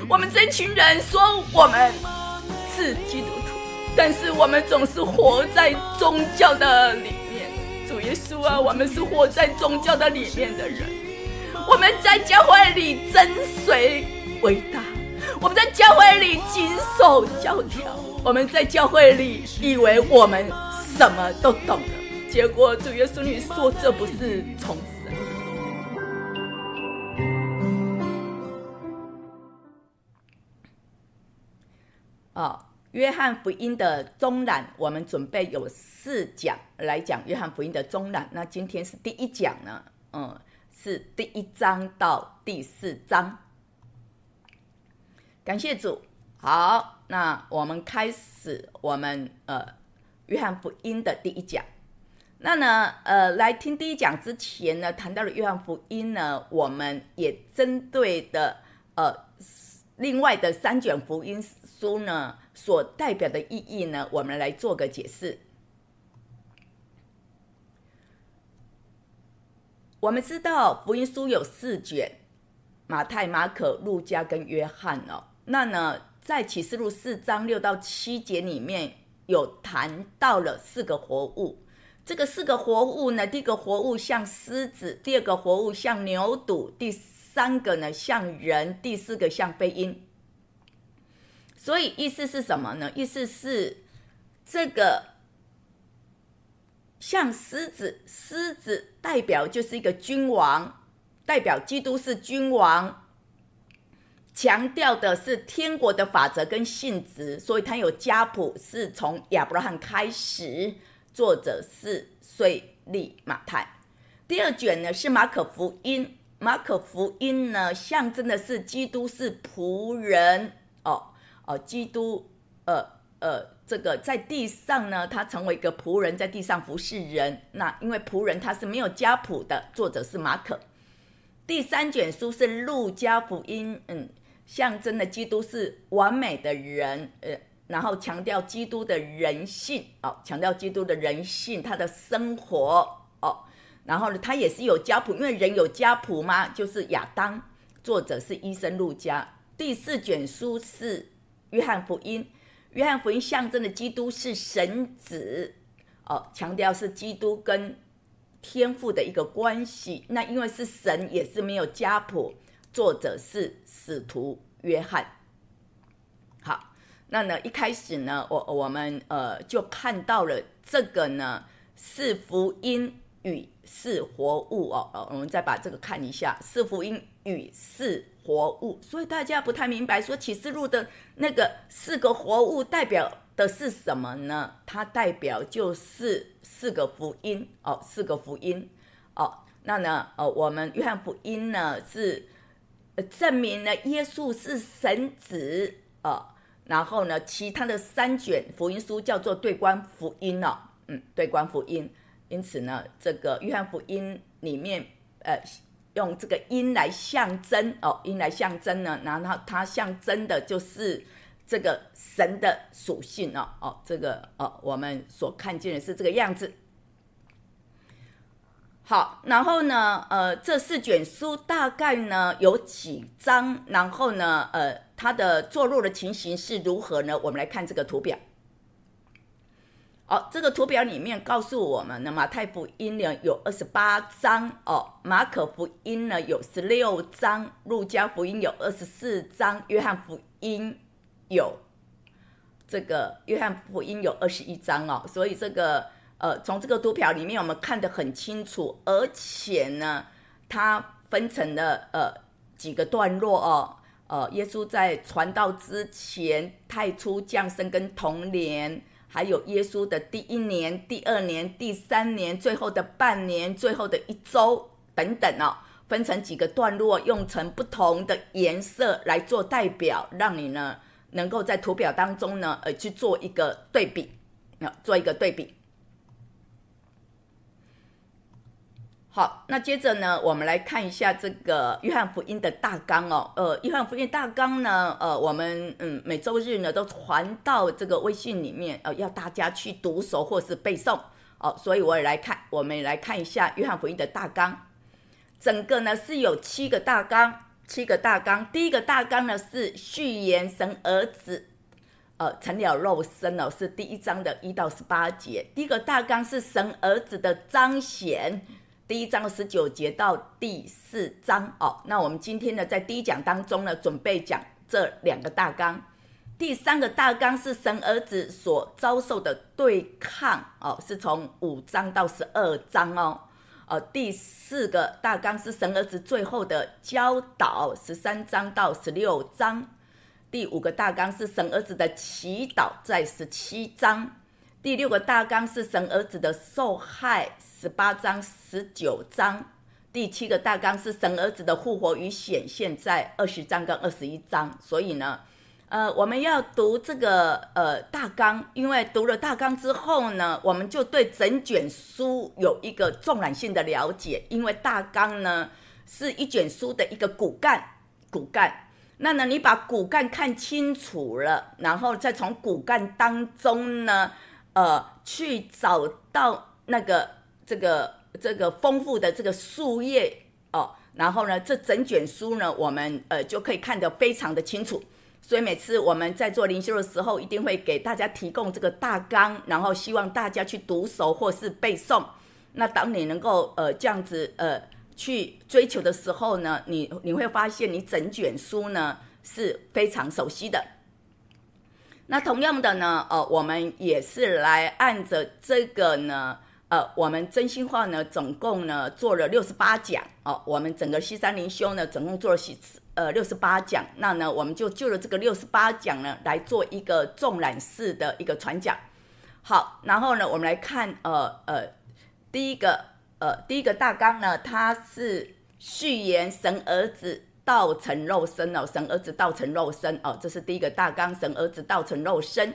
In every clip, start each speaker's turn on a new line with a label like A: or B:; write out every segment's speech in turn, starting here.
A: 我们这群人说我们是基督徒，但是我们总是活在宗教的里面。主耶稣啊，我们是活在宗教的里面的人。我们在教会里跟随伟大，我们在教会里谨守教条，我们在教会里以为我们什么都懂了，结果主耶稣你说这不是从神。约翰福音的中览，我们准备有4讲来讲约翰福音的中览。那今天是第1讲呢，是第1章到第4章。感谢主。好，那我们开始我们约翰福音的第1讲。那呢来听第1讲之前呢，谈到了约翰福音呢，我们也针对的另外的3卷福音书呢所代表的意义呢，我们来做个解释。我们知道福音书有4卷，马太、马可、路加跟约翰那呢在启示录4章6到7节里面有谈到了4个活物。这个4个活物呢，第一个活物像狮子，第二个活物像牛犊，第3个呢像人，第4个像飞鹰。所以意思是什么呢？意思是这个像狮子，狮子代表就是一个君王，代表基督是君王，强调的是天国的法则跟性质，所以它有家谱，是从亚伯拉罕开始，作者是税吏马太。第2卷呢是马可福音，马可福音呢象征的是基督是仆人基督这个在地上呢，他成为一个仆人，在地上服侍人。那因为仆人他是没有家谱的，作者是马可。第3卷书是路加福音，象征的基督是完美的人，然后强调基督的人性，强调基督的人性，他的生活然后呢，他也是有家谱，因为人有家谱嘛，就是亚当，作者是医生路加。第4卷书是约翰福音，约翰福音象征的基督是神子，强调是基督跟天父的一个关系。那因为是神，也是没有家谱，作者是使徒约翰。好，那呢一开始呢，我们就看到了这个呢是福音与是活物我们再把这个看一下，是福音与是活物。所以大家不太明白说启示录的那个4个活物代表的是什么呢？它代表就是4个福音4个福音那呢我们约翰福音呢是证明了耶稣是神子然后呢其他的3卷福音书叫做对观福音对观福音。因此呢这个约翰福音里面用这个鹰来象征鹰来象征呢，然后它象征的就是这个神的属性这个我们所看见的是这个样子。好，然后呢这4卷书大概呢有几章，然后呢它的坐落的情形是如何呢？我们来看这个图表。这个图表里面告诉我们呢，马太福音呢有28章马可福音呢有16章，路加福音有24章，约翰福音有21章所以这个从这个图表里面我们看得很清楚，而且呢它分成了几个段落耶稣在传道之前、太初降生跟童年，还有耶稣的第1年、第2年、第3年、最后的半年、最后的1周等等分成几个段落，用成不同的颜色来做代表，让你呢能够在图表当中呢去做一个对比，好，那接着呢我们来看一下这个约翰福音的大纲约翰福音大纲呢我们每周日呢都传到这个微信里面要大家去读熟或是背诵所以我们也来看一下约翰福音的大纲。整个呢是有7个大纲， 7个大纲。第一个大纲呢是序言神儿子成了肉身是第1章的1到18节。第一个大纲是神儿子的彰显，第1章19节到第4章那我们今天呢在第一讲当中呢准备讲这2个大纲。第3个大纲是神儿子所遭受的对抗是从5章到12章第4个大纲是神儿子最后的教导，13章到16章。第5个大纲是神儿子的祈祷，在17章。第6个大纲是神儿子的受害，18章19章。第7个大纲是神儿子的复活与显现，在20章跟21章。所以呢我们要读这个大纲，因为读了大纲之后呢，我们就对整卷书有一个纵览性的了解。因为大纲呢是一卷书的一个骨干，那呢你把骨干看清楚了，然后再从骨干当中呢去找到那个这个丰富的这个树叶然后呢这整卷书呢我们就可以看得非常的清楚。所以每次我们在做灵修的时候，一定会给大家提供这个大纲，然后希望大家去读熟或是背诵。那当你能够这样子去追求的时候呢，你会发现你整卷书呢是非常熟悉的。那同样的呢我们也是来按着这个呢我们真心话呢总共呢做了68讲我们整个西山灵修呢总共做了68讲。那呢我们就了这个68讲呢来做一个纵览式的一个传讲。好，然后呢我们来看第一个大纲呢，它是序言神儿子道成肉身神儿子道成肉身这是第一个大纲，神儿子道成肉身。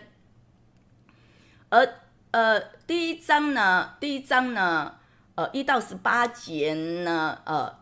A: 而第一章呢1到18节呢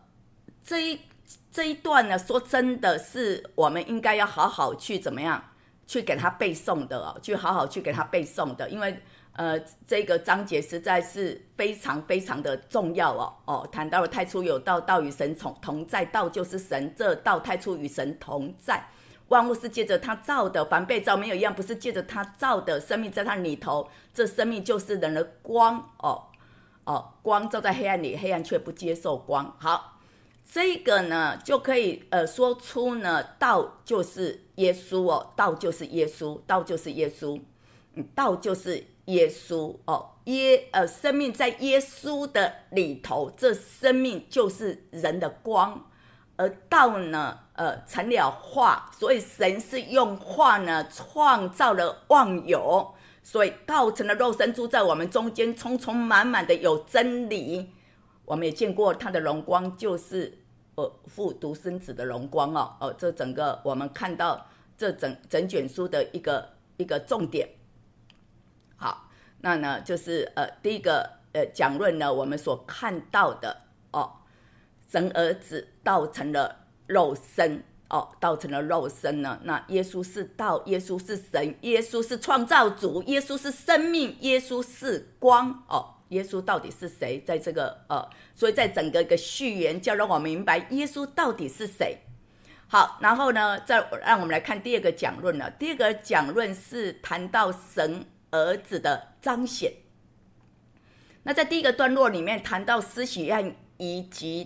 A: 这一段呢，说真的是我们应该要好好去怎么样去给他背诵的去好好去给他背诵的。因为这个章节实在是非常非常的重要谈到了太初有道，道与神同在，道就是神，这道太初与神同在，万物是借着他造的，凡被造没有一样不是借着他造的，生命在他里头，这生命就是人的光光照在黑暗里，黑暗却不接受光。好，这个呢就可以说出呢道就是耶稣道就是耶稣，道就是耶稣，道就是耶稣生命在耶稣的里头，这生命就是人的光。而道呢成了话，所以神是用话呢创造了万有，所以道成了肉身，住在我们中间，充充满满的有真理。我们也见过他的荣光，就是父独生子的荣光这整个我们看到这整卷书的一个重点。好，那呢就是第一个讲论呢我们所看到的神儿子道成了肉身道成了肉身呢，那耶稣是道，耶稣是神，耶稣是创造主，耶稣是生命，耶稣是光耶稣到底是谁？在这个所以在整个一个序言就让我明白耶稣到底是谁。好，然后呢再让我们来看第二个讲论了。第二个讲论是谈到神儿子的彰显。那在第一个段落里面谈到施洗约翰以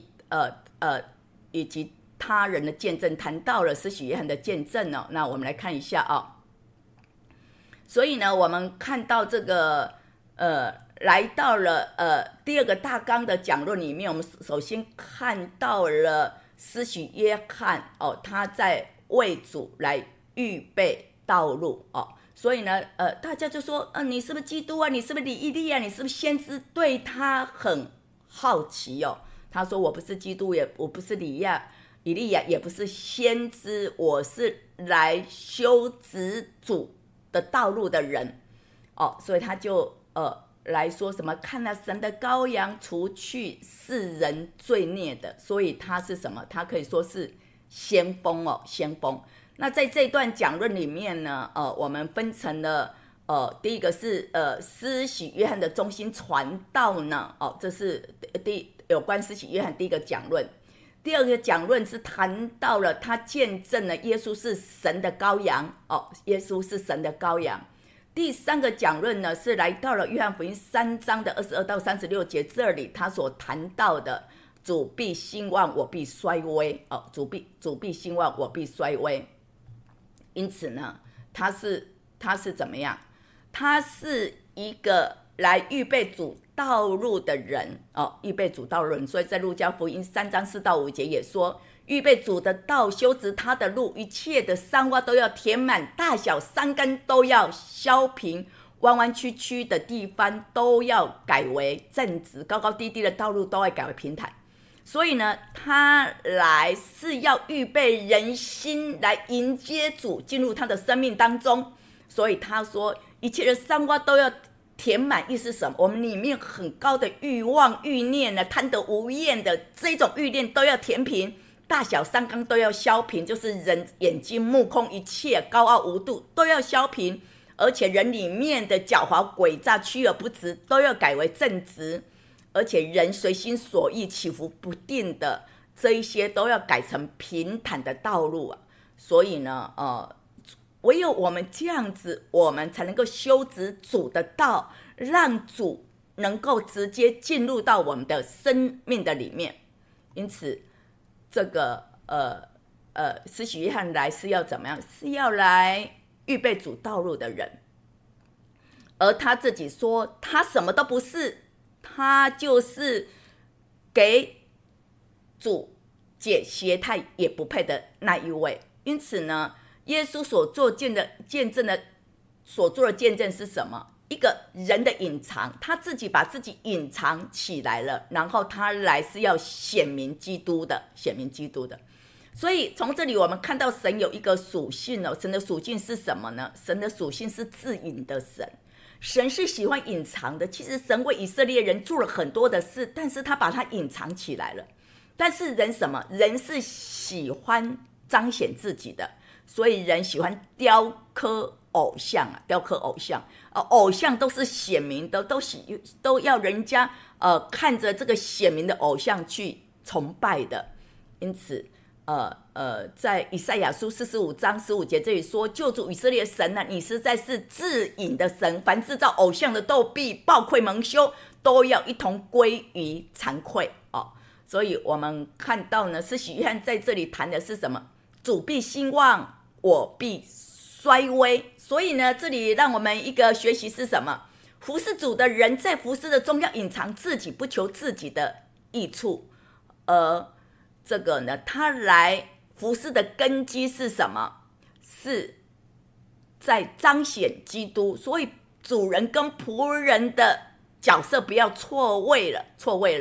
A: 及他人的见证，谈到了施洗约翰的见证那我们来看一下所以呢我们看到这个来到了第二个大纲的讲论里面，我们首先看到了施洗约翰他在为主来预备道路所以呢大家就说你是不是基督啊，你是不是以利亚，你是不是先知，对他很好奇他说我不是基督，我不是以利亚，也不是先知，我是来修直主的道路的人所以他就来说什么看了神的羔羊，除去世人罪孽的，所以他是什么？他可以说是先锋先锋。那在这段讲论里面呢我们分成了第一个是施洗约翰的中心传道呢这是有关施洗约翰第一个讲论。 第二个讲论是谈到了他见证了耶稣是神的羔羊耶稣是神的羔羊。第三个讲论呢是来到了约翰福音3章的22到36节，这里他所谈到的主必兴旺，我必衰微主必兴旺，我必衰微。因此呢，他是怎么样？他是一个来预备主道路的人预备主道路的人。所以在路加福音3章4到5节也说，预备主的道，修直他的路，一切的山洼都要填满，大小山冈都要削平，弯弯曲曲的地方都要改为正直，高高低低的道路都要改为平坦。所以呢，他来是要预备人心来迎接主进入他的生命当中。所以他说一切的山洼都要填满，意思是什么？我们里面很高的欲望欲念呢，贪得无厌的这种欲念都要填平，大小山冈都要削平，就是人眼睛目空一切高傲无度都要削平，而且人里面的狡猾诡诈屈而不直都要改为正直，而且人随心所欲起伏不定的这一些都要改成平坦的道路所以呢唯有我们这样子，我们才能够修直主的道，让主能够直接进入到我们的生命的里面。因此这个施洗约翰来是要怎么样？是要来预备主道路的人。而他自己说他什么都不是，他就是给主解鞋带也不配的那一位。因此呢，耶稣所做见证是什么？一个人的隐藏，他自己把自己隐藏起来了，然后他来是要显明基督的。所以从这里我们看到神有一个属性神的属性是什么呢？神的属性是自隐的神。神是喜欢隐藏的，其实神为以色列人做了很多的事，但是他把它隐藏起来了。但是人什么？人是喜欢彰显自己的，所以人喜欢雕刻偶像偶像都是显明的，都要人家看着这个显明的偶像去崇拜的。因此在以赛亚书45章15节这里说，救主以色列神你实在是自隐的神，凡制造偶像的都必暴愧蒙羞，都要一同归于惭愧所以我们看到呢，施洗约翰在这里谈的是什么？主必兴旺，我必衰微。所以呢，这里让我们一个学习是什么？服侍主的人在服侍的中要隐藏自己，不求自己的益处。这个呢，他来服侍的根基是什么？是在彰显基督。所以主人跟仆人的角色不要错位了。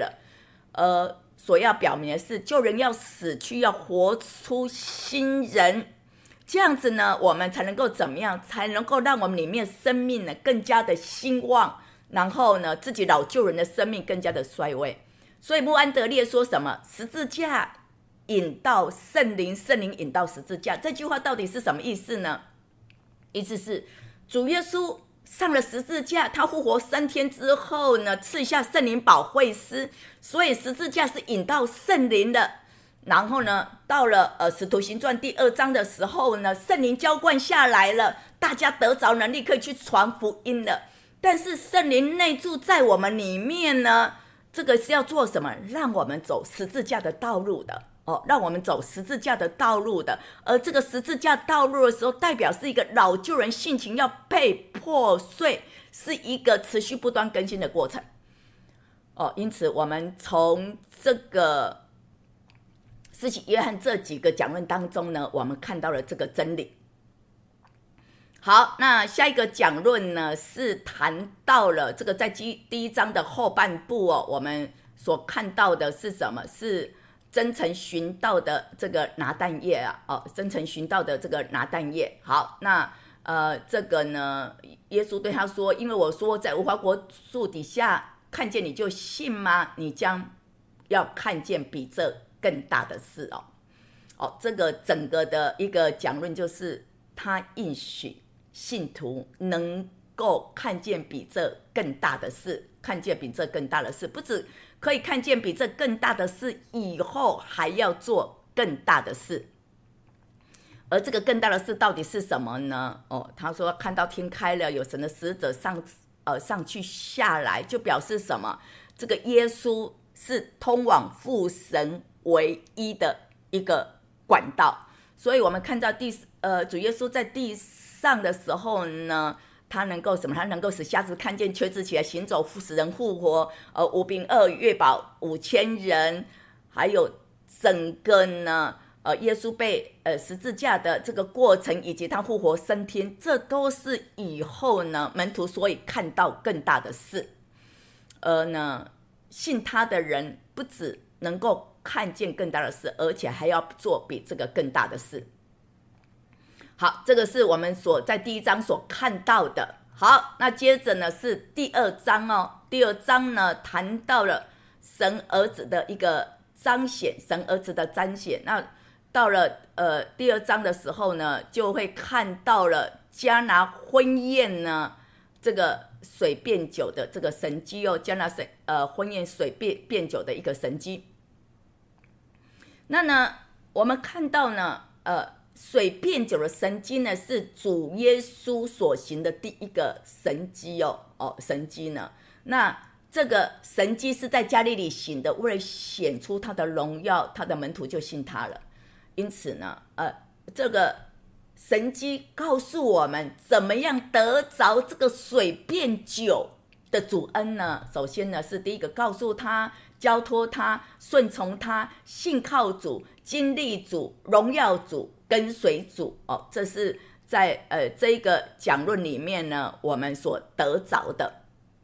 A: 所要表明的是，救人要死去，要活出新人。这样子呢，我们才能够怎么样？才能够让我们里面生命呢更加的兴旺，然后呢，自己老旧人的生命更加的衰微。所以穆安德烈说什么？十字架引到圣灵，圣灵引到十字架。这句话到底是什么意思呢？意思是主耶稣上了十字架，他复活3天之后呢，赐下圣灵保惠师，所以十字架是引到圣灵的。然后呢，到了使徒行传第2章的时候呢，圣灵浇灌下来了，大家得着能力可以去传福音了。但是圣灵内住在我们里面呢，这个是要做什么？让我们走十字架的道路的让我们走十字架的道路的。而这个十字架道路的时候，代表是一个老旧人性情要被破碎，是一个持续不断更新的过程因此我们从这个施洗约翰这几个讲论当中呢，我们看到了这个真理。好，那下一个讲论呢，是谈到了这个在第1章的后半部我们所看到的是什么？是真诚寻道的这个拿但业真诚寻道的这个拿但业。好，那这个呢，耶稣对他说，因为我说在无花果树底下看见你就信吗？你将要看见比这更大的事这个整个的一个讲论就是他应许信徒能够看见比这更大的事，看见比这更大的事，不止可以看见比这更大的事，以后还要做更大的事。而这个更大的事到底是什么呢？他说看到天开了，有神的使者上去下来，就表示什么？这个耶稣是通往父神唯一的一个管道。所以我们看到主耶稣在地上的时候呢，他能够什么？他能够使瞎子看见，瘸子起来行走，使人复活，五饼二鱼喂饱5000人，还有整个呢。耶稣被十字架的这个过程，以及他复活升天，这都是以后呢门徒所以看到更大的事。而呢，信他的人不只能够看见更大的事，而且还要做比这个更大的事。好，这个是我们在第1章所看到的。好，那接着呢是第2章哦。第2章呢谈到了神儿子的一个彰显，神儿子的彰显。那到了第2章的时候呢，就会看到了迦拿婚宴呢这个水变酒的这个神迹哦，迦拿婚宴水变酒的一个神迹。那呢，我们看到呢，水变酒的神迹呢，是主耶稣所行的第一个神迹哦，神迹呢，那这个神迹是在加利利行的，为了显出他的荣耀，他的门徒就信他了。因此呢，这个神迹告诉我们怎么样得着这个水变酒的主恩呢？首先呢，是第一个告诉他、交托他、顺从他、信靠主、经历主、荣耀主、跟随主哦，这是在这一个讲论里面呢，我们所得着的，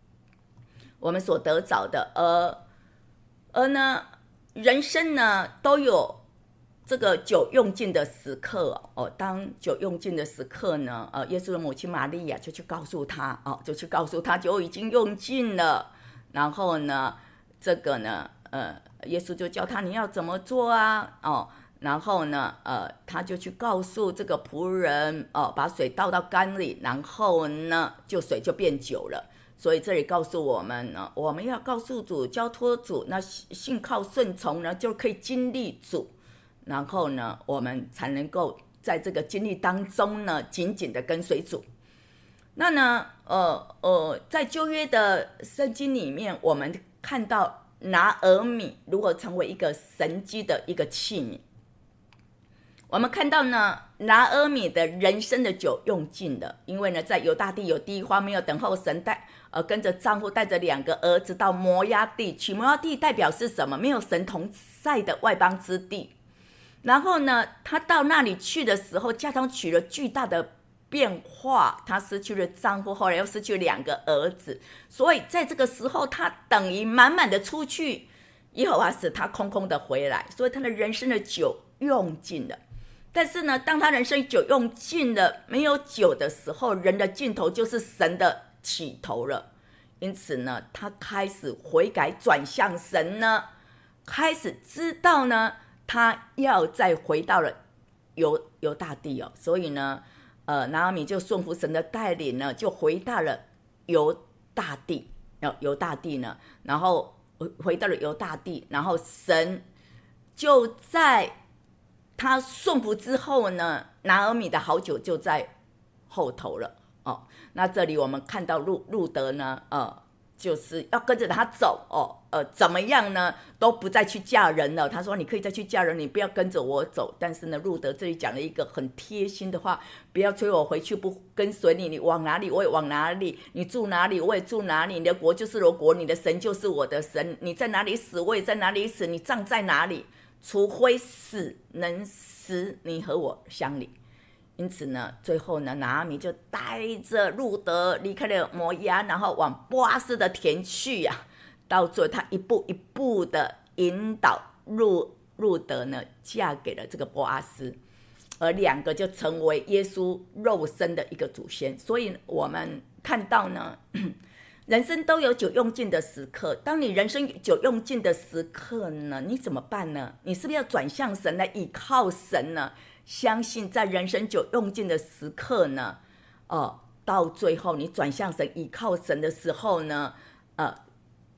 A: 而呢，人生呢都有这个酒用尽的时刻哦。当酒用尽的时刻呢，耶稣的母亲玛利亚就去告诉他酒已经用尽了。然后呢，这个呢，耶稣就教他你要怎么做啊？然后呢，他就去告诉这个仆人把水倒到缸里，然后呢，水就变酒了。所以这里告诉我们呢，我们要告诉主、交托主，那信靠顺从呢，就可以经历主。然后呢，我们才能够在这个经历当中呢，紧紧的跟随主。那呢，在旧约的圣经里面，我们看到拿俄米如何成为一个神迹的一个器皿。我们看到呢，拿俄米的人生的酒用尽了，因为呢，在犹大地有地花，没有等候神跟着丈夫带着2个儿子到摩押地去。摩押地代表是什么？没有神同在的外邦之地。然后呢，他到那里去的时候，家中取了巨大的变化，他失去了丈夫，后来又失去了2个儿子，所以在这个时候，他等于满满的出去，耶和华使他空空的回来，所以他的人生的酒用尽了。但是呢，当他人生酒用尽了，没有酒的时候，人的尽头就是神的起头了。因此呢，他开始悔改转向神呢，开始知道呢，他要再回到了犹大地哦。所以呢，拿俄米就顺服神的带领呢，就回到了犹大地呢，然后回到了犹大地，然后神就在他顺服之后呢，拿俄米的好酒就在后头了哦。那这里我们看到路德呢，就是要跟着他走哦，怎么样呢？都不再去嫁人了。他说：“你可以再去嫁人，你不要跟着我走。”但是呢，路德这里讲了一个很贴心的话：“不要催我回去，不跟随你，你往哪里我也往哪里，你住哪里我也住哪里，你的国就是我的国，你的神就是我的神。你在哪里死，我也在哪里死，你葬在哪里？除非死能使你和我相离。”因此呢，最后呢，拿俄米就带着路德离开了摩押，然后往波阿斯的田去呀。到最后，他一步一步的引导路德呢，嫁给了这个波阿斯，而2个就成为耶稣肉身的一个祖先。所以我们看到呢，人生都有酒用尽的时刻。当你人生酒用尽的时刻呢，你怎么办呢？你是不是要转向神来倚靠神呢？相信在人生酒用尽的时刻呢，到最后你转向神倚靠神的时候呢，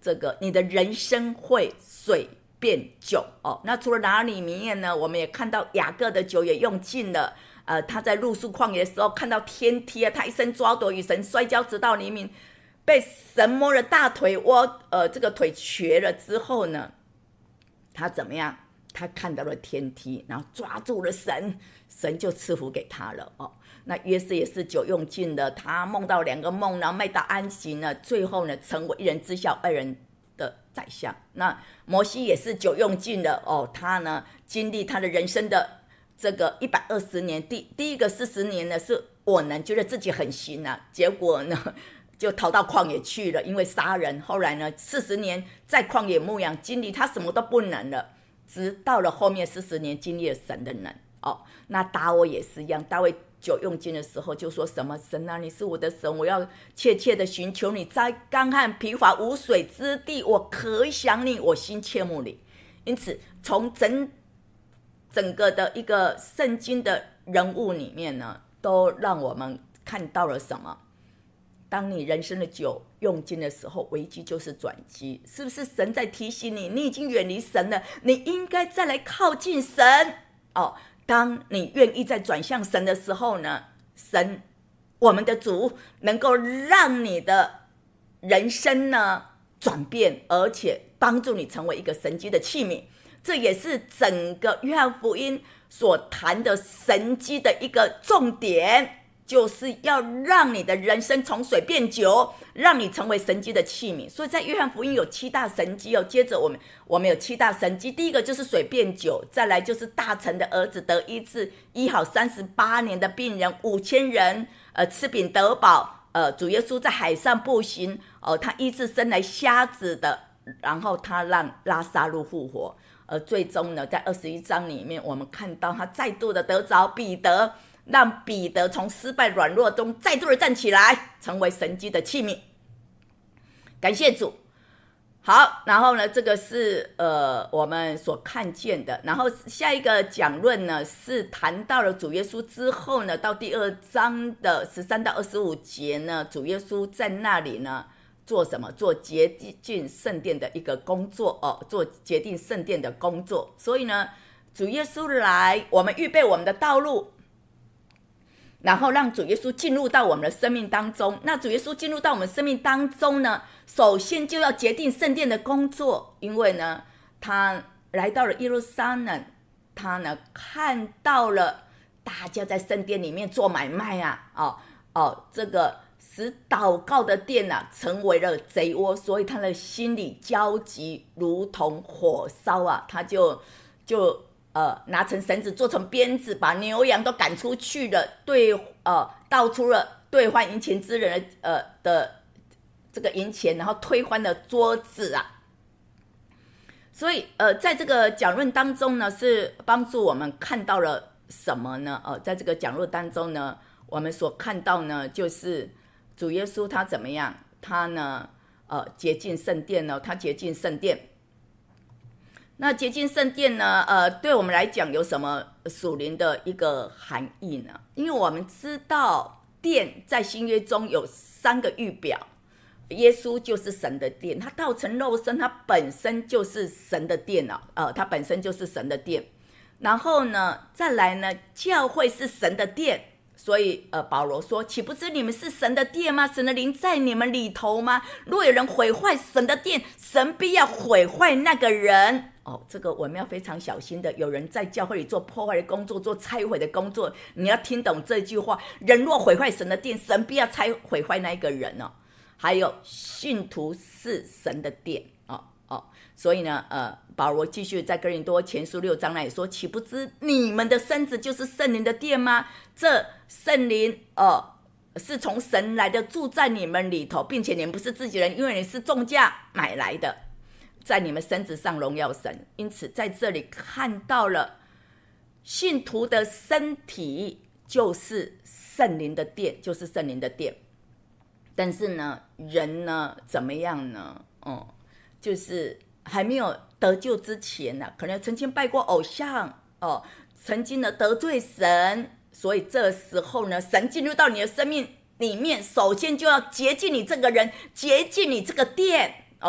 A: 这个你的人生会水变酒哦。那除了拿里面呢，我们也看到雅各的酒也用尽了。他在路苏旷野的时候看到天梯啊，他一生抓夺与神摔跤，直到黎明，被神摸了大腿窝，这个腿瘸了之后呢，他怎么样？他看到了天梯，然后抓住了神，神就赐福给他了哦。那约瑟也是酒用尽了，他梦到2个梦，然后麦达安息呢，最后呢成为一人之下2人的宰相。那摩西也是酒用尽了哦，他呢经历他的人生的这个120年，第一个40年呢是我呢觉得自己很行啊，结果呢就逃到旷野去了，因为杀人。后来呢40年在旷野牧养，经历他什么都不能了，直到了后面40年经历了神的能哦。那大卫也是一样，大卫酒用尽的时候就说什么神啊，你是我的神，我要切切的寻求你，在干旱疲乏无水之地，我可想你，我心切慕你。因此从整个的一个圣经的人物里面呢，都让我们看到了什么？当你人生的酒用尽的时候，危机就是转机。是不是神在提醒你，你已经远离神了，你应该再来靠近神哦。当你愿意再转向神的时候呢，神我们的主能够让你的人生呢转变，而且帮助你成为一个神迹的器皿。这也是整个约翰福音所谈的神迹的一个重点，就是要让你的人生从水变酒，让你成为神迹的器皿。所以在约翰福音有7大神迹哦。接着我们有7大神迹，第一个就是水变酒，再来就是大臣的儿子得医治，医好38年的病人，5000人吃饼得饱。主耶稣在海上步行他医治生来瞎子的，然后他让拉撒路复活。最终呢，在21章里面，我们看到他再度的得着彼得，让彼得从失败软弱中再度的站起来，成为神迹的器皿。感谢主。好，然后呢，这个是我们所看见的。然后下一个讲论呢，是谈到了主耶稣之后呢，到第2章的13到25节呢，主耶稣在那里呢做什么？做洁净圣殿的一个工作哦，做洁净圣殿的工作。所以呢，主耶稣来，我们预备我们的道路，然后让主耶稣进入到我们的生命当中。那主耶稣进入到我们生命当中呢，首先就要洁净圣殿的工作，因为呢，他来到了耶路撒冷，他呢看到了大家在圣殿里面做买卖啊，这个使祷告的殿成为了贼窝，所以他的心里焦急如同火烧啊，他就拿成绳子做成鞭子，把牛羊都赶出去了，倒出了兑换银钱之人的这个银钱，然后推翻了桌子啊。所以在这个讲论当中呢，是帮助我们看到了什么呢？在这个讲论当中呢，我们所看到呢，就是主耶稣他怎么样？他呢洁净圣殿呢，他洁净圣殿。那洁净圣殿呢，对我们来讲有什么属灵的一个含义呢？因为我们知道殿在新约中有3个预表，耶稣就是神的殿，他道成肉身，他本身就是神的殿他本身就是神的殿。然后呢，再来呢，教会是神的殿，所以保罗说，岂不知你们是神的殿吗？神的灵在你们里头吗？若有人毁坏神的殿，神必要毁坏那个人。这个我们要非常小心的。有人在教会里做破坏的工作，做拆毁的工作，你要听懂这句话，人若毁坏神的殿，神必要毁坏那一个人还有信徒是神的殿所以呢保罗继续在哥林多前书6章那里说，岂不知你们的身子就是圣灵的殿吗？这圣灵是从神来的，住在你们里头，并且你们不是自己人，因为你是重价买来的，在你们身子上荣耀神。因此在这里看到了信徒的身体就是圣灵的殿，就是圣灵的殿。但是呢，人呢怎么样呢？就是还没有得救之前可能曾经拜过偶像曾经的得罪神，所以这时候呢，神进入到你的生命里面，首先就要洁净你这个人，洁净你这个殿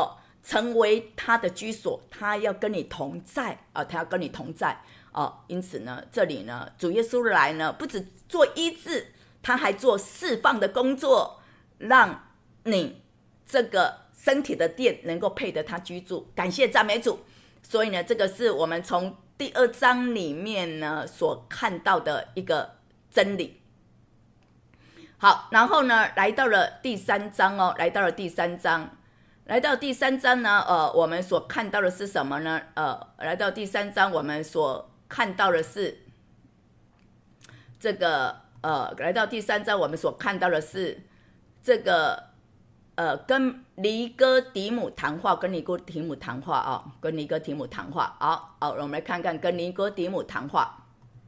A: 成为他的居所，他要跟你同在啊，他要跟你同在哦。因此呢，这里呢，主耶稣来呢，不只做医治，他还做释放的工作，让你这个身体的殿能够配得他居住。感谢赞美主。所以呢，这个是我们从第2章里面呢所看到的一个真理。好，然后呢，来到了第3章哦，来到第3章呢，我们所看到的是什么呢？来到第3章，我们所看到的是这个来到第3章，我们所看到的是这个跟尼哥底母谈话，跟尼哥底母谈话啊、哦，跟尼哥底母谈话。好，我们来看看跟尼哥底母谈话。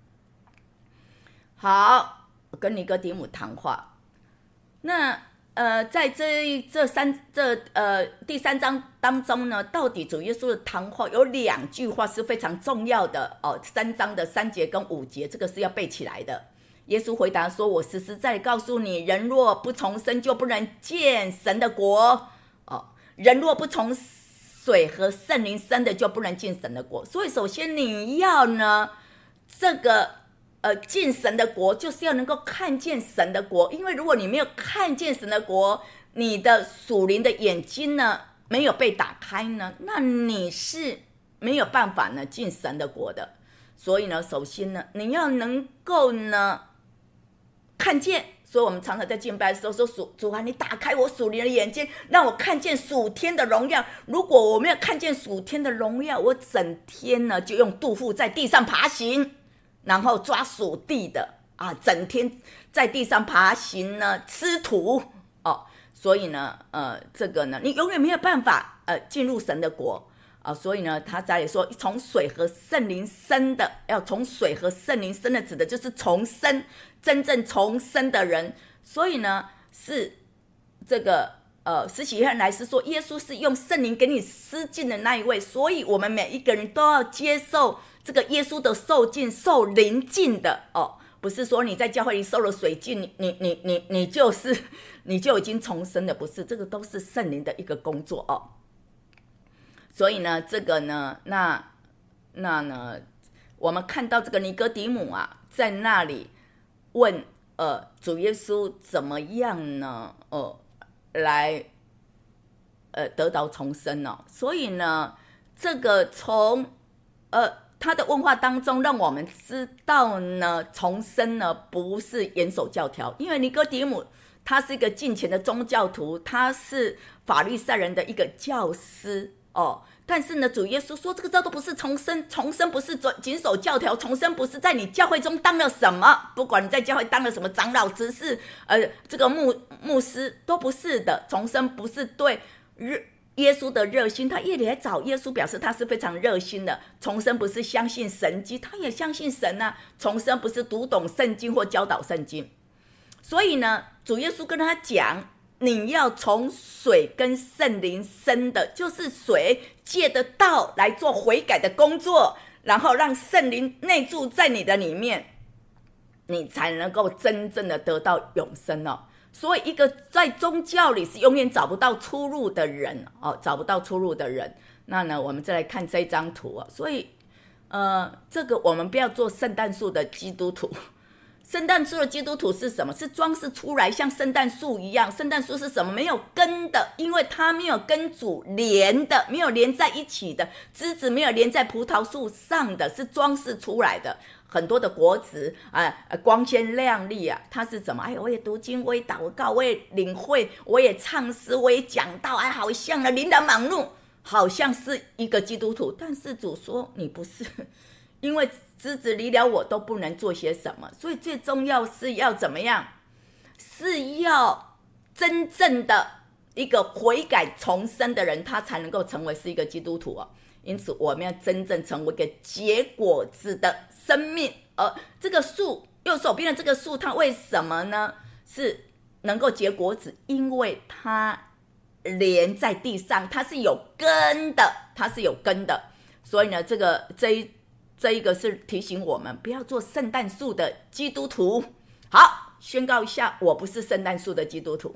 A: 好，跟尼哥底母谈话。那在第3章当中呢，到底主耶稣的谈话有2句话是非常重要的哦。3章的3节跟5节，这个是要背起来的。耶稣回答说：“我实实在在告诉你，人若不重生，就不能见神的国。人若不从水和圣灵生的，就不能进神的国。所以，首先你要呢，这个进神的国，就是要能够看见神的国。因为如果你没有看见神的国，你的属灵的眼睛呢没有被打开呢，那你是没有办法呢进神的国的。所以呢，首先呢，你要能够呢看见。所以我们常常在敬拜的时候说，主啊，你打开我属灵的眼睛，让我看见属天的荣耀。如果我没有看见属天的荣耀，我整天呢就用肚腹在地上爬行，然后抓属地的啊，整天在地上爬行呢，吃土哦。所以呢，这个呢，你永远没有办法进入神的国。所以呢，他在说从水和圣灵生的，要从水和圣灵生的，指的就是重生，真正重生的人。所以呢，是这个施洗约翰来是说，耶稣是用圣灵给你施浸的那一位。所以我们每一个人都要接受这个耶稣的受浸、受灵浸的哦，不是说你在教会里受了水浸，你就已经重生了，不是，这个都是圣灵的一个工作哦。所以呢，这个呢，那呢，我们看到这个尼哥底母啊，在那里问主耶稣怎么样呢？来得到重生哦。所以呢，这个从他的问话当中，让我们知道呢，重生呢不是严守教条，因为尼哥底母他是一个敬虔的宗教徒，他是法利赛人的一个教师哦。但是呢，主耶稣说这个都不是重生，重生不是谨守教条，重生不是在你教会中当了什么，不管你在教会当了什么长老、执事，这个牧师都不是的。重生不是对耶稣的热心，他夜里来找耶稣，表示他是非常热心的。重生不是相信神迹，他也相信神啊。重生不是读懂圣经或教导圣经。所以呢，主耶稣跟他讲，你要从水跟圣灵生的，就是水借着道来做悔改的工作，然后让圣灵内住在你的里面，你才能够真正的得到永生哦。所以一个在宗教里是永远找不到出路的人哦，找不到出路的人。那呢，我们再来看这张图哦。所以这个我们不要做圣诞树的基督徒。圣诞树的基督徒是什么？是装饰出来像圣诞树一样。圣诞树是什么？没有根的，因为它没有跟主连的，没有连在一起的，枝子没有连在葡萄树上的，是装饰出来的。很多的果子光鲜亮丽啊，它是怎么？我也读经，我也祷告，我也领会，我也唱诗，我也讲道，好像琳琅满目，好像是一个基督徒。但是主说你不是，因为枝子离了我都不能做些什么。所以最重要是要怎么样？是要真正的一个悔改重生的人，他才能够成为是一个基督徒哦。因此我们要真正成为一个结果子的生命。这个树，右手边的这个树，它为什么呢是能够结果子？因为它连在地上，它是有根的，它是有根的。所以呢，这一个是提醒我们不要做圣诞树的基督徒。好，宣告一下，我不是圣诞树的基督徒，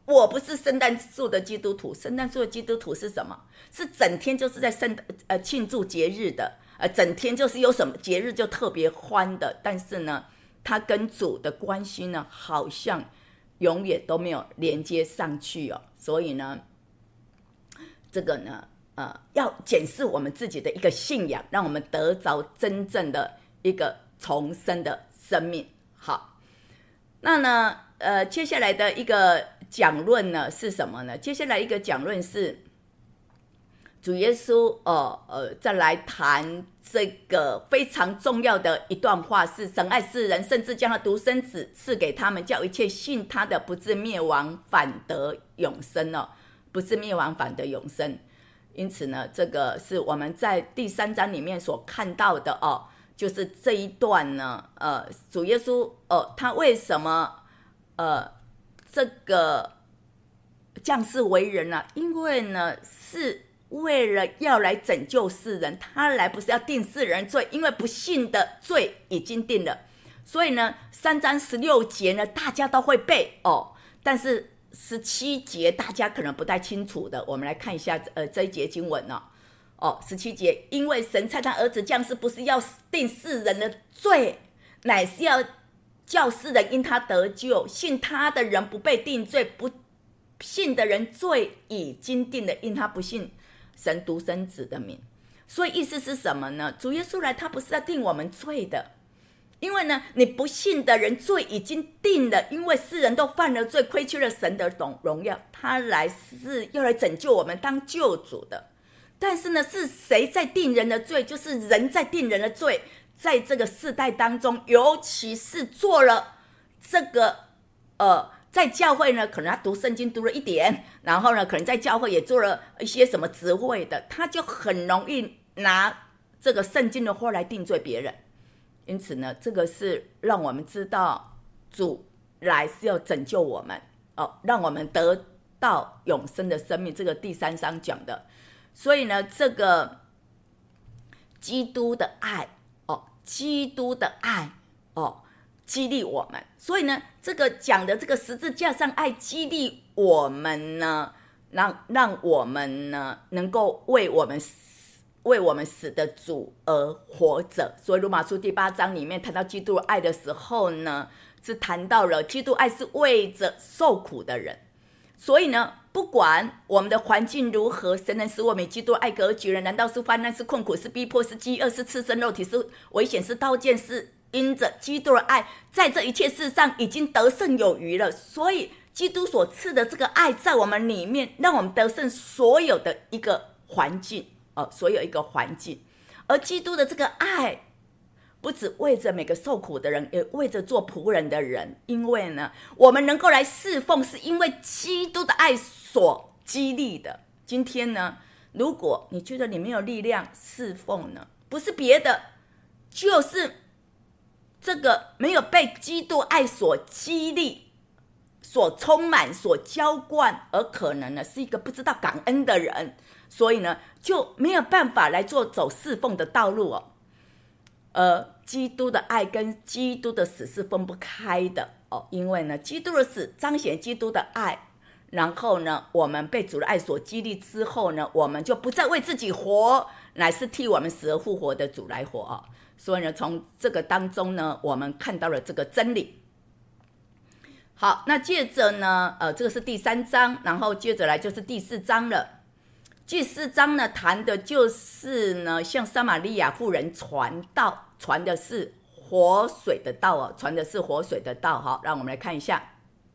A: 我不是圣诞树的基督徒，圣诞树的基督徒是什么？是整天就是在庆祝节日的，整天就是有什么节日就特别欢的，但是呢，他跟主的关系呢，好像永远都没有连接上去哦。所以呢，这个呢，要检视我们自己的一个信仰，让我们得着真正的一个重生的生命。好，那呢，接下来的一个讲论呢是什么呢？接下来一个讲论是主耶稣再来谈这个非常重要的一段话，是神爱世人，甚至将他独生子赐给他们，叫一切信他的不至灭亡，反得永生哦，不至灭亡，反得永生。因此呢，这个是我们在第3章里面所看到的哦，就是这一段呢，主耶稣他为什么这个降世为人呢？因为呢是为了要来拯救世人，他来不是要定世人罪，因为不信的罪已经定了。所以呢，3章16节呢大家都会背哦，但是17节大家可能不太清楚的，我们来看一下这一节经文哦。17节，因为神差他儿子降世，不是要定世人的罪，乃是要叫世人因他得救，信他的人不被定罪，不信的人罪已经定了，因他不信神独生子的名。所以意思是什么呢？主耶稣来，他不是要定我们罪的，因为呢，你不信的人罪已经定了，因为世人都犯了罪，亏缺了神的荣耀，他来是要来拯救我们，当救主的。但是呢，是谁在定人的罪？就是人在定人的罪。在这个世代当中，尤其是做了这个在教会呢，可能他读圣经读了一点，然后呢，可能在教会也做了一些什么职位的，他就很容易拿这个圣经的话来定罪别人。因此呢，这个是让我们知道主来是要拯救我们让我们得到永生的生命。这个第3章讲的。所以呢，这个基督的爱基督的爱激励我们。所以呢，这个讲的这个十字架上爱激励我们呢，让我们呢能够为我们死的主而活着。所以罗马书第8章里面谈到基督的爱的时候呢，是谈到了基督爱是为着受苦的人。所以呢，不管我们的环境如何，神能使我们与基督爱隔绝了。难道是患难，是困苦，是逼迫，是饥饿，是赤身肉体，是危险，是刀剑，是因着基督的爱，在这一切事上已经得胜有余了。所以基督所赐的这个爱在我们里面，让我们得胜所有的一个环境所有一个环境。而基督的这个爱不只为着每个受苦的人，也为着做仆人的人。因为呢，我们能够来侍奉，是因为基督的爱所激励的。今天呢，如果你觉得你没有力量侍奉呢，不是别的，就是这个没有被基督爱所激励、所充满、所浇灌，而可能呢是一个不知道感恩的人，所以呢就没有办法来走侍奉的道路基督的爱跟基督的死是分不开的因为呢，基督的死彰显基督的爱，然后呢，我们被主的爱所激励之后呢，我们就不再为自己活，乃是替我们死而复活的主来活所以呢，从这个当中呢，我们看到了这个真理。好，那接着呢，这个是第3章，然后接着来就是第4章了。第4章呢，谈的就是呢，向撒玛利亚妇人传道，传的是活水的道传的是活水的道好，让我们来看一下。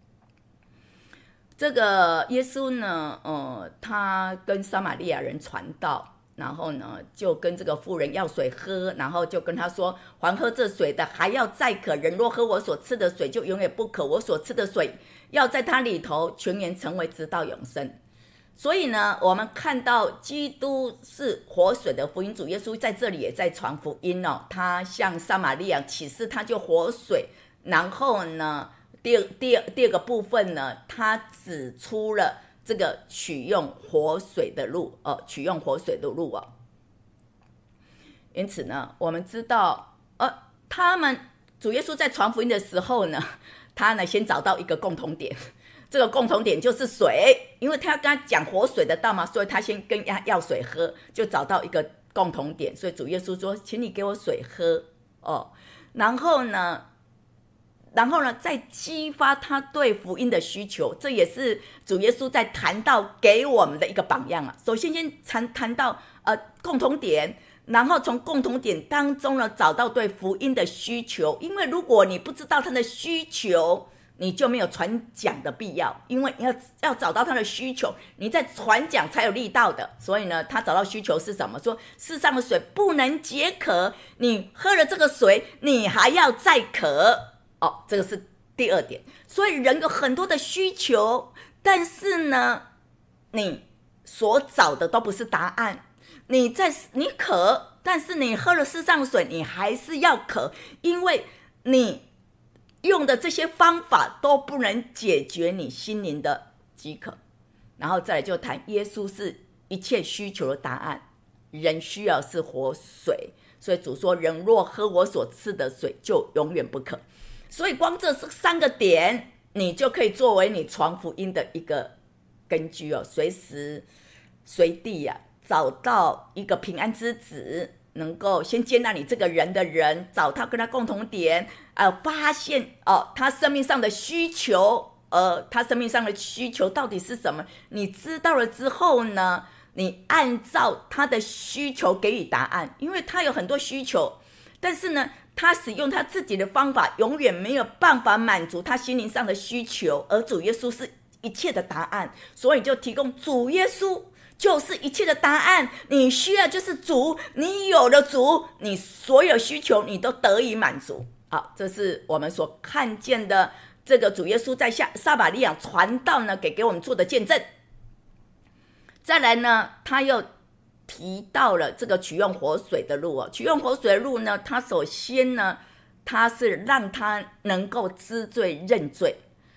A: 这个耶稣呢，他跟撒玛利亚人传道，然后呢，就跟这个妇人要水喝，然后就跟他说：凡喝这水的还要再渴，人若喝我所赐的水，就永远不渴。我所赐的水要在他里头泉源成为直到永生。所以呢，我们看到基督是活水的福音，主耶稣在这里也在传福音他向撒玛利亚启示，他就活水。然后呢，第二个部分呢，他指出了这个取用活水的路取用活水的路因此呢，我们知道主耶稣在传福音的时候呢，他呢先找到一个共同点， 这个共同点就是水，因为他要跟他讲活水的道嘛，所以他先跟他要水喝，就找到一个共同点。所以主耶稣说：“请你给我水喝。”然后呢，再激发他对福音的需求，这也是主耶稣在谈到给我们的一个榜样啊。首先谈到共同点，然后从共同点当中呢找到对福音的需求，因为如果你不知道他的需求，你就没有传讲的必要，因为要找到他的需求，你在传讲才有力道的。所以呢，他找到需求是什么？说世上的水不能解渴，你喝了这个水，你还要再渴。这个是第二点。所以人有很多的需求，但是呢，你所找的都不是答案。你渴，但是你喝了世上的水，你还是要渴，因为你用的这些方法都不能解决你心灵的饥渴。然后再来就谈耶稣是一切需求的答案，人需要是活水，所以主说人若喝我所赐的水，就永远不渴。所以光这3个点，你就可以作为你传福音的一个根据随时随地找到一个平安之子，能够先接纳你这个人的人，找他跟他共同点，发现他生命上的需求，他生命上的需求到底是什么？你知道了之后呢，你按照他的需求给予答案，因为他有很多需求，但是呢，他使用他自己的方法，永远没有办法满足他心灵上的需求，而主耶稣是一切的答案，所以就提供主耶稣。就是一切的答案，你需要就是主，你有了主，你所有需求你都得以满足。好，这是我们所看见的这个主耶稣在撒玛利亚传道呢，给我们做的见证。再来呢，他又提到了这个取用活水的路取用活水的路呢，他首先呢，他是让他能够知罪认罪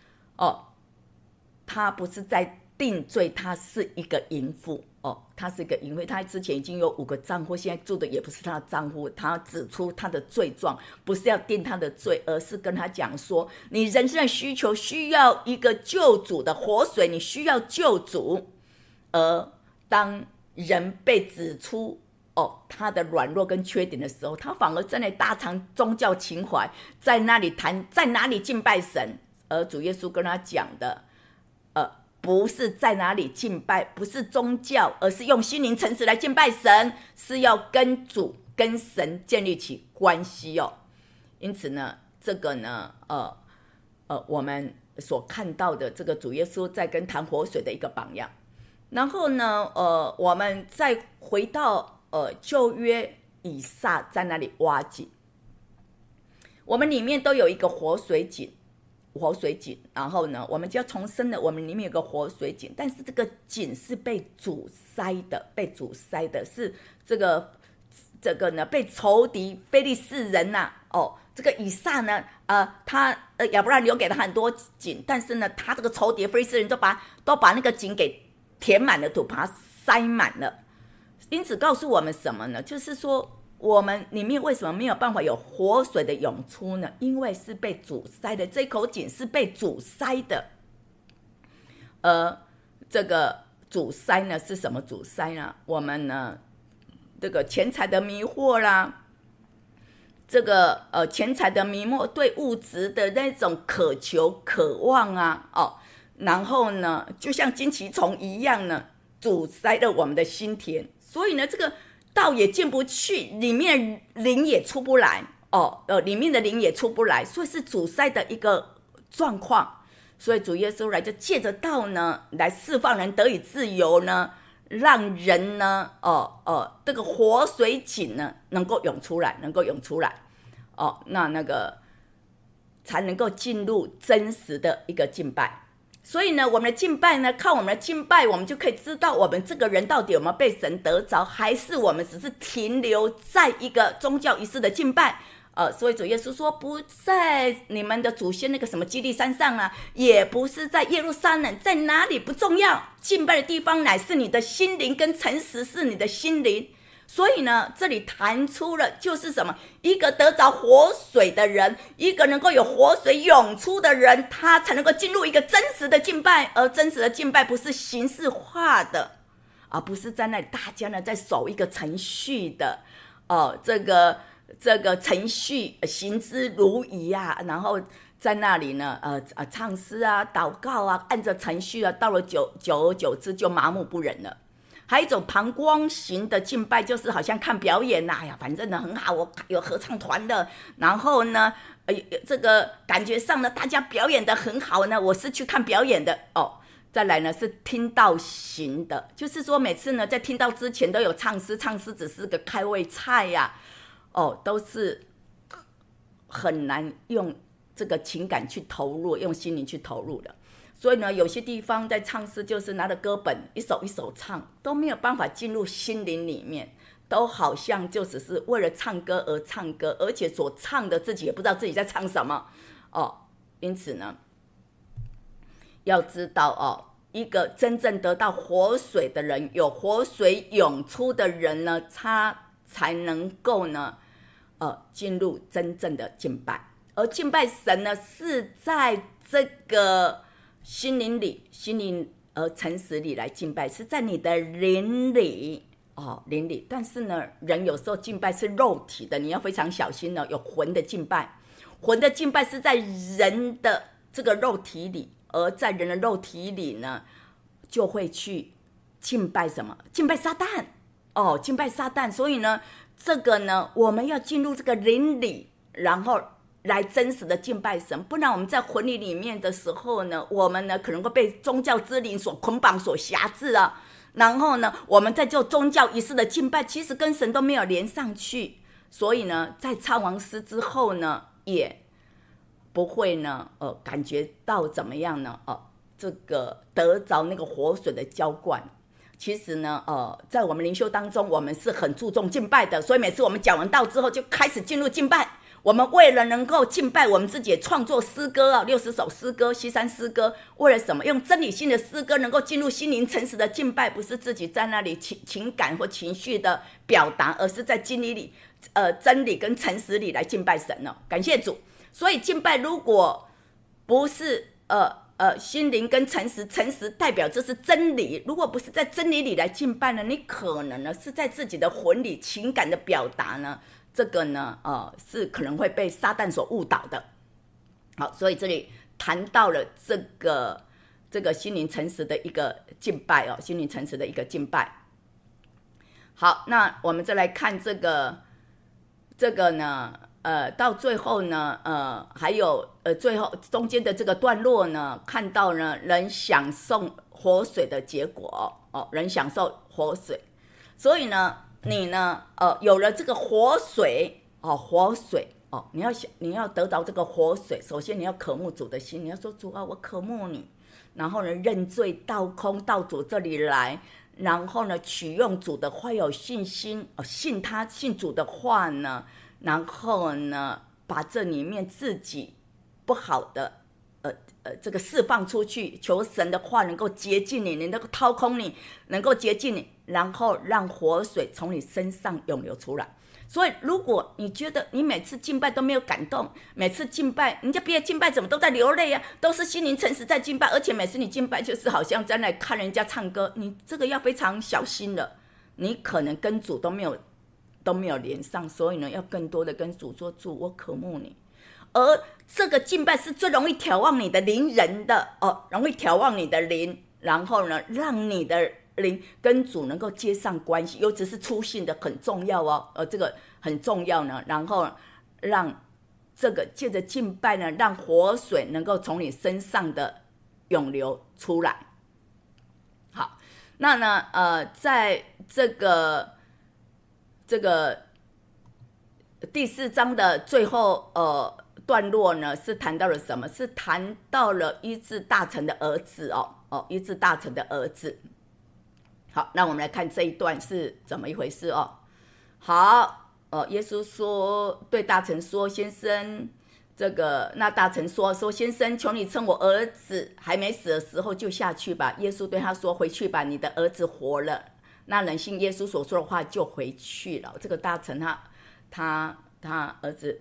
A: 他不是在定罪，他是一个淫妇他是一个淫妇，他之前已经有5个丈夫，现在住的也不是他的丈夫，他指出他的罪状，不是要定他的罪，而是跟他讲说，你人生的需求需要一个救主的活水，你需要救主。而当人被指出他的软弱跟缺点的时候，他反而在那里大谈宗教情怀，在那里谈在哪里敬拜神，而主耶稣跟他讲的不是在哪里敬拜，不是宗教，而是用心灵诚实来敬拜神，是要跟主跟神建立起关系因此呢，这个呢我们所看到的这个主耶稣在跟谈活水的一个榜样。然后呢我们再回到旧约以撒在那里挖井，我们里面都有一个活水井，然后呢我们就要重申了，我们里面有个活水井，但是这个井是被阻塞的，是这个呢被仇敌非利士人这个以撒呢他亚伯拉罕留给他很多井，但是呢他这个仇敌非利士人都把那个井给填满了土，把它塞满了。因此告诉我们什么呢？就是说我们里面为什么没有办法有活水的涌出呢？因为是被阻塞的，这口井是被阻塞的。这个阻塞呢是什么阻塞呢？我们呢这个钱财的迷惑啦，这个钱财的迷惑，对物质的那种渴求渴望然后呢就像荆棘虫一样呢阻塞了我们的心田，所以呢这个道也进不去，里面灵也出不来里面的灵也出不来，所以是阻塞的一个状况。所以主耶稣来就借着道呢来释放人得以自由呢，让人呢这个活水井呢能够涌出来那个才能够进入真实的一个敬拜。所以呢我们的敬拜呢，靠我们的敬拜我们就可以知道我们这个人到底有没有被神得着，还是我们只是停留在一个宗教仪式的敬拜。所以主耶稣说，不在你们的祖先那个什么基利山上也不是在耶路撒冷，在哪里不重要，敬拜的地方乃是你的心灵跟诚实，是你的心灵所以呢，这里谈出了就是什么？一个得着活水的人，一个能够有活水涌出的人，他才能够进入一个真实的敬拜。而真实的敬拜不是形式化的，而不是在那里大家呢在守一个程序的这个程序行之如仪啊，然后在那里呢唱诗啊、祷告啊，按着程序啊，到了久而久之就麻木不仁了。还有一种旁观型的敬拜，就是好像看表演哎呀，反正呢很好，我有合唱团的，然后呢这个感觉上呢大家表演的很好呢，我是去看表演的再来呢是听道型的，就是说每次呢在听道之前都有唱诗，唱诗只是个开胃菜呀都是很难用这个情感去投入，用心灵去投入的。所以呢，有些地方在唱诗就是拿着歌本一首一首唱，都没有办法进入心灵里面，都好像就只是为了唱歌而唱歌，而且所唱的自己也不知道自己在唱什么因此呢，要知道一个真正得到活水的人，有活水涌出的人呢，他才能够呢进入真正的敬拜。而敬拜神呢，是在这个心灵里，心灵诚实里来敬拜，是在你的灵里灵里。但是呢，人有时候敬拜是肉体的，你要非常小心有魂的敬拜。魂的敬拜是在人的这个肉体里，而在人的肉体里呢，就会去敬拜什么？敬拜撒旦敬拜撒旦。所以呢，这个呢，我们要进入这个灵里，然后来真实的敬拜神，不然我们在魂里面的时候呢，我们呢可能会被宗教之灵所捆绑、所辖制啊。然后呢，我们在做宗教仪式的敬拜，其实跟神都没有连上去。所以呢，在唱完诗之后呢，也不会呢感觉到怎么样呢这个得着那个活水的浇灌。其实呢在我们灵修当中，我们是很注重敬拜的，所以每次我们讲完道之后就开始进入敬拜。我们为了能够敬拜，我们自己也创作诗歌60首诗歌，西山诗歌。为了什么？用真理性的诗歌能够进入心灵诚实的敬拜，不是自己在那里情感或情绪的表达，而是在经历里真理跟诚实里来敬拜神感谢主。所以敬拜如果不是心灵跟诚实，诚实代表这是真理，如果不是在真理里来敬拜呢，你可能呢是在自己的魂里情感的表达呢，这个呢是可能会被撒旦所误导的。好，所以这里谈到了这个心灵诚实的一个敬拜心灵诚实的一个敬拜。好，那我们再来看这个呢到最后呢还有最后中间的这个段落呢，看到呢人享受活水的结果人享受活水。所以呢你呢有了这个活水活水你要得到这个活水，首先你要渴慕主的心，你要说主啊，我渴慕你，然后呢认罪倒空到主这里来，然后呢取用主的话，有信心信他，信主的话呢，然后呢把这里面自己不好的这个释放出去，求神的话能够洁净你，能够掏空你，能够洁净你，然后让活水从你身上涌流出来。所以如果你觉得你每次敬拜都没有感动，每次敬拜人家别的敬拜怎么都在流泪都是心灵诚实在敬拜，而且每次你敬拜就是好像在那里看人家唱歌，你这个要非常小心了，你可能跟主都没有连上。所以呢要更多的跟主说，主我渴慕你。而这个敬拜是最容易眺望你的灵人的容易眺望你的灵，然后呢让你的灵跟主能够接上关系，尤其是初信的很重要这个很重要呢。然后让这个借着敬拜呢，让活水能够从你身上的涌流出来。好，那呢在这个第4章的最后段落呢，是谈到了什么？是谈到了医治大臣的儿子医治大臣的儿子。好，那我们来看这一段是怎么一回事好，耶稣说对大臣说，先生，那大臣说先生，求你趁我儿子还没死的时候就下去吧。耶稣对他说，回去吧，你的儿子活了。 那人信耶稣所说的话就回去了。这个大臣他儿子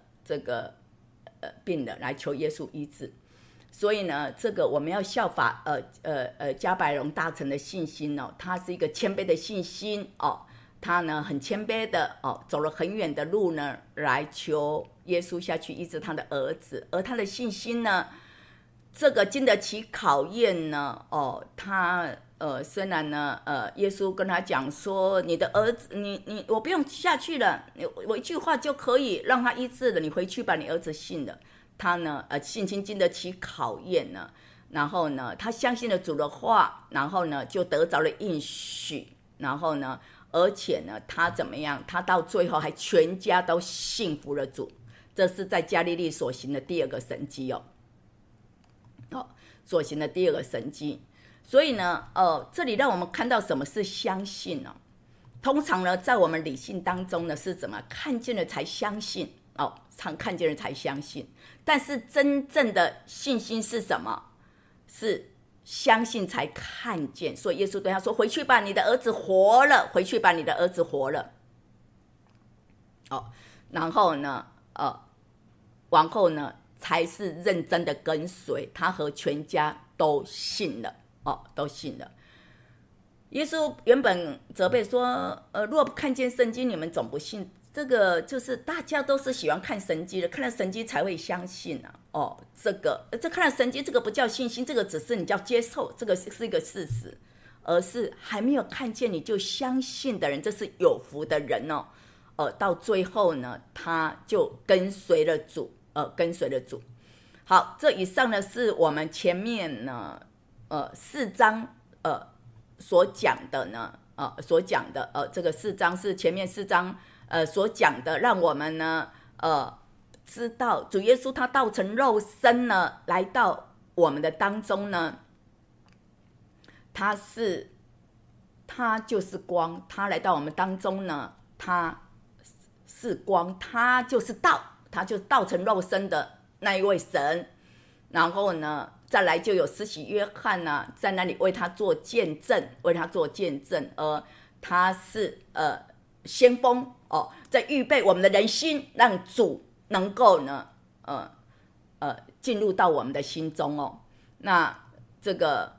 A: 病了，来求耶稣医治。所以呢，这个我们要效法加百隆大臣的信心哦，他是一个谦卑的信心哦，他呢很谦卑的哦，走了很远的路呢，来求耶稣下去医治他的儿子。而他的信心呢，这个经得起考验呢哦，他虽然呢耶稣跟他讲说，你的儿子我不用下去了，我一句话就可以让他医治了，你回去把你儿子信了。他呢信心经得起考验呢，然后呢他相信了主的话，然后呢就得着了应许，然后呢而且呢他怎么样，他到最后还全家都信服了主。这是在加利利所行的第二个神迹所行的第二个神迹。所以呢这里让我们看到什么是相信呢？通常呢在我们理性当中呢是怎么看见了才相信常看见了才相信，但是真正的信心是什么？是相信才看见。所以耶稣对他说，回去吧，你的儿子活了，回去吧，你的儿子活了。然后呢往后呢才是认真的跟随，他和全家都信了都信了。耶稣原本责备说若不看见圣经，你们总不信。这个就是大家都是喜欢看神迹的，看了神迹才会相信这看了神迹，这个不叫信心，这个只是你叫接受，这个是一个事实。而是还没有看见你就相信的人，这是有福的人到最后呢他就跟随了主好，这以上呢是我们前面呢4章所讲的呢这个4章是前面4章所讲的，让我们呢知道主耶稣他道成肉身呢来到我们的当中呢，他就是光，他来到我们当中呢，他是光，他就是道，他就是道成肉身的那一位神。然后呢再来就有施洗约翰呢在那里为他做见证，而他是先锋在预备我们的人心，让主能够呢进入到我们的心中那这个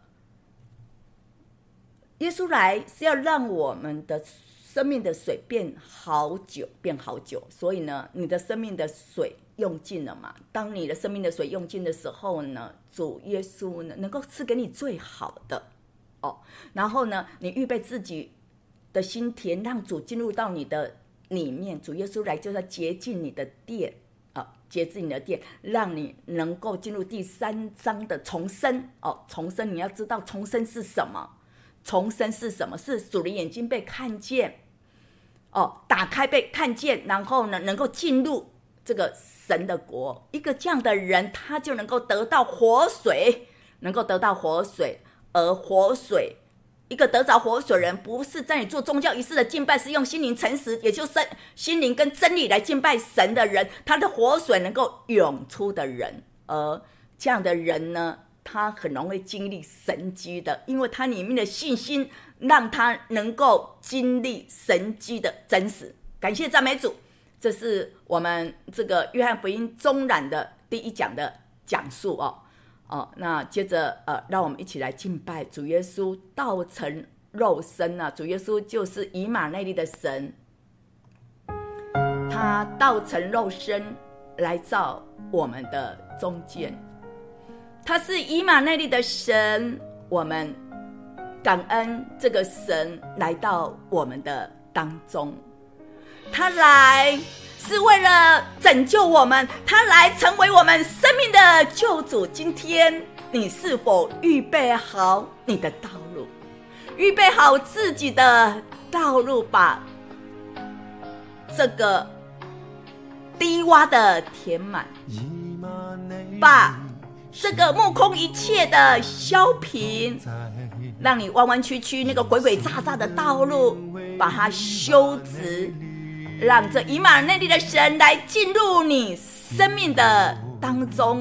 A: 耶稣来是要让我们的生命的水变好久，所以呢你的生命的水用尽了嘛。当你的生命的水用尽的时候呢，主耶稣呢能够赐给你最好的然后呢你预备自己的心田，让主进入到你的里面。主耶稣来就是要洁净你的殿让你能够进入第3章的重生重生。你要知道重生是什么？是主的眼睛被看见打开被看见，然后呢能够进入这个神的国。一个这样的人，他就能够得到活水，而活水，一个得着活水人，不是在你做宗教仪式的敬拜，是用心灵诚实，也就是心灵跟真理来敬拜神的人，他的活水能够涌出的人。而这样的人呢，他很容易经历神迹的，因为他里面的信心让他能够经历神迹的真实。感谢赞美主，这是我们这个约翰福音中览的第1讲的讲述那接着让我们一起来敬拜主耶稣道成肉身主耶稣就是以马内利的神，他道成肉身来到我们的中间，他是以马内利的神。我们感恩这个神来到我们的当中，他来是为了拯救我们，他来成为我们生命的救主。今天你是否预备好你的道路，预备好自己的道路，把这个低洼的填满，把这个目空一切的削平，让你弯弯曲曲那个鬼鬼诈诈的道路把它修直，让这以马内利的神来进入你生命的当中，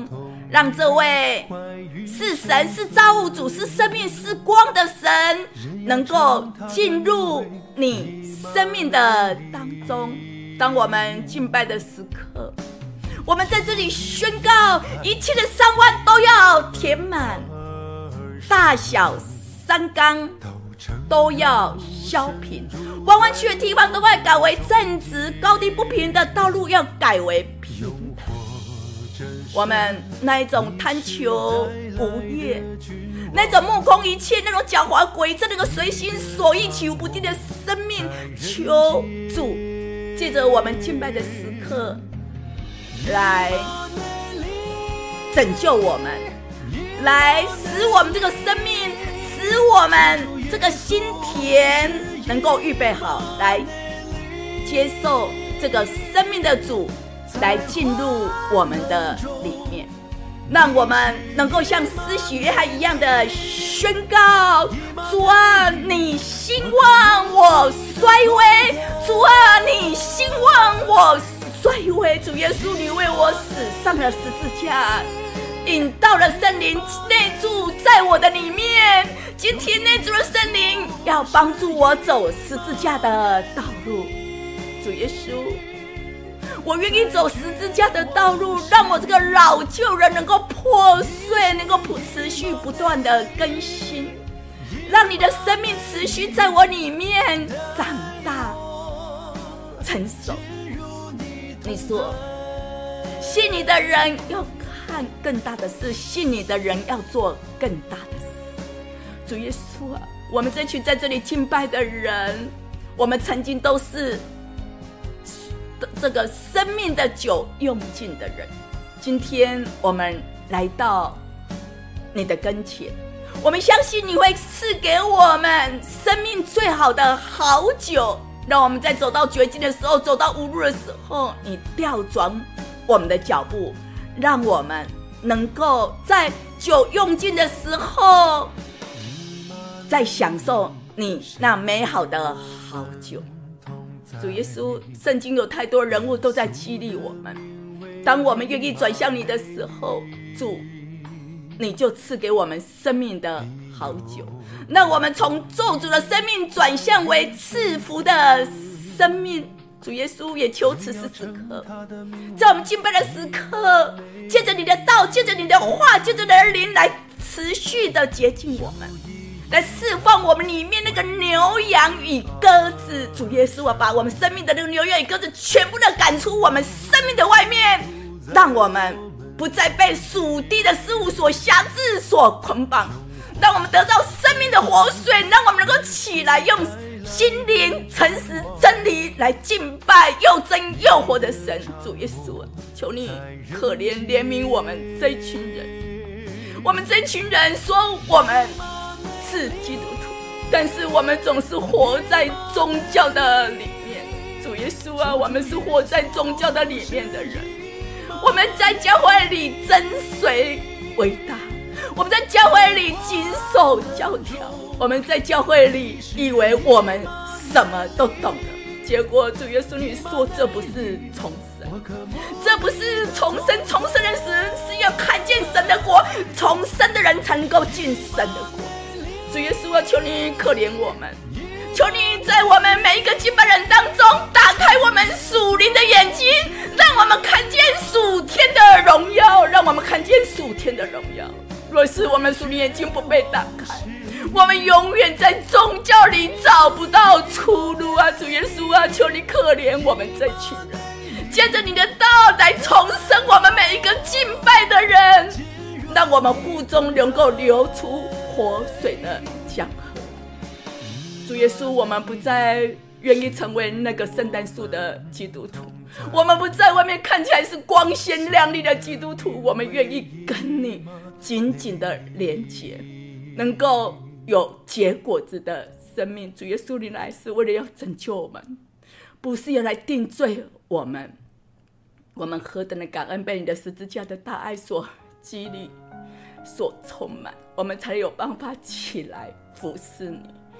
A: 让这位是神、是造物主、是生命、是光的神能够进入你生命的当中。当我们敬拜的时刻，我们在这里宣告，一切的山湾都要填满，大小山冈都要削平，弯弯曲的地方都要改为正直，高低不平的道路要改为平坦。我们那一种贪求不悦，那种目空一切，那种狡猾诡诈，那个随心所欲起伏不定的生命，求主借着我们敬拜的时刻来拯救我们，来使我们这个生命，使我们这个心田能够预备好，来接受这个生命的主来进入我们的里面，让我们能够像施洗约翰一样的宣告：主啊，你兴旺我衰微；主啊，你兴旺我衰微。主耶稣，你为我死上了十字架，引到了圣灵内住在我的里面。今天内住的圣灵要帮助我走十字架的道路。主耶稣，我愿意走十字架的道路，让我这个老旧人能够破碎，能够持续不断的更新，让你的生命持续在我里面长大成熟。你说信你的人要看更大的事，信你的人要做更大的事。主耶稣啊，我们这群在这里敬拜的人，我们曾经都是这个生命的酒用尽的人，今天我们来到你的跟前，我们相信你会赐给我们生命最好的好酒，让我们在走到绝境的时候，走到无路的时候，你调转我们的脚步，让我们能够在酒用尽的时候再享受你那美好的好酒。主耶稣，圣经有太多人物都在激励我们，当我们愿意转向你的时候，主你就赐给我们生命的好酒，让我们从咒诅的生命转向为赐福的生命。主耶稣，也求此时此刻，在我们敬拜的时刻，借着你的道，借着你的话，借着你的灵来持续的洁净我们，来释放我们里面那个牛羊与鸽子。主耶稣啊，把我们生命的那个牛羊与鸽子全部的赶出我们生命的外面，让我们不再被属地的事物所辖制、所捆绑，让我们得到生命的活水，让我们能够起来用心灵、诚实、真理来敬拜又真又活的神。主耶稣啊，求你可怜怜悯我们这一群人。我们这一群人说我们是基督徒，但是我们总是活在宗教的里面。主耶稣啊，我们是活在宗教的里面的人。我们在教会里跟随伟大，我们在教会里谨守教条，我们在教会里以为我们什么都懂了，结果主耶稣你说这不是重生，这不是重生。重生的人是要看见神的国，重生的人才能够进神的国。主耶稣啊，求你可怜我们，求你在我们每一个敬拜人当中打开我们属灵的眼睛，让我们看见属天的荣耀，让我们看见属天的荣耀。若是我们属灵眼睛不被打开，我们永远在宗教里找不到出路啊！主耶稣啊，求你可怜我们这群人，借着你的道来重生我们每一个敬拜的人，让我们腹中能够流出活水的江河。主耶稣，我们不再愿意成为那个圣诞树的基督徒，我们不在外面看起来是光鲜亮丽的基督徒，我们愿意跟你紧紧的连结，能够有结果子的生命。主耶稣，你来是为了要拯救我们，不是要来定罪我们。我们何等的感恩，被你的十字架的大爱所激励，所充满，我们才有办法起来服侍你。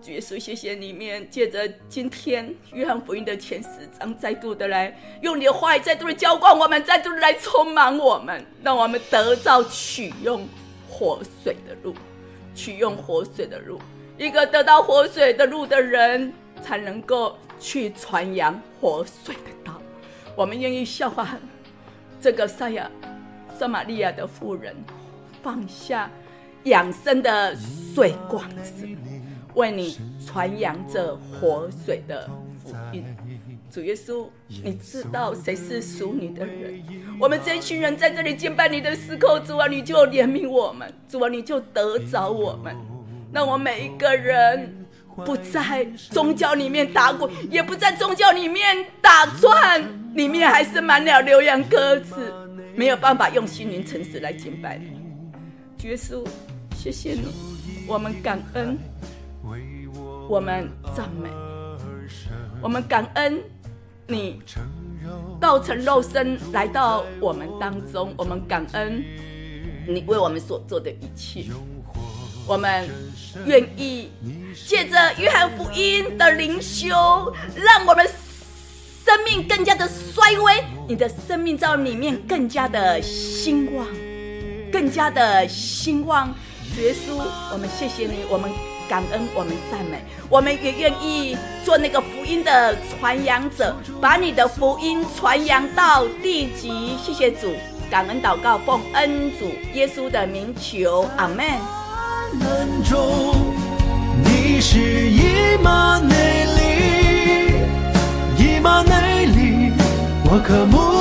A: 主耶稣，谢谢你们借着今天约翰福音的前10章，再度的来用你的话语，再度的浇灌我们，再度的来充满我们，让我们得到取用活水的路，取用活水的路。一个得到活水的路的人，才能够去传扬活水的道。我们愿意效法这个撒玛利亚的妇人，放下养生的水管子，为你传扬着活水的福音。主耶稣，你知道谁是属你的人，我们这一群人在这里敬拜你的时候，主啊，你就怜悯我们，主啊，你就得着我们，让我每一个人不在宗教里面打滚，也不在宗教里面打转，里面还是满了流洋鸽子，没有办法用心灵诚实来敬拜你。主耶稣，谢谢你，我们感恩，我们赞美，我们感恩你道成肉身来到我们当中，我们感恩你为我们所做的一切。我们愿意借着约翰福音的灵修，让我们生命更加的衰微，你的生命在里面更加的兴旺，更加的兴旺。主耶稣，我们谢谢你，我们感恩，我们赞美，我们也愿意做那个福音的传扬者，把你的福音传扬到地极。谢谢主，感恩祷告，奉恩主耶稣的名求，阿们。
B: 你是以马内利，以马内利，我渴慕